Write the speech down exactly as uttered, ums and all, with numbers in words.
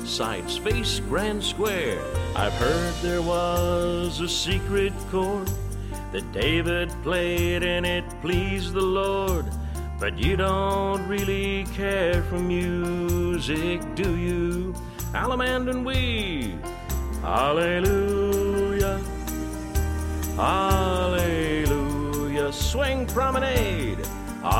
sides face Grand Square. I've heard there was a secret chord that David played and it pleased the Lord. But you don't really care for music, do you? Allemande and we, hallelujah, hallelujah. Swing promenade,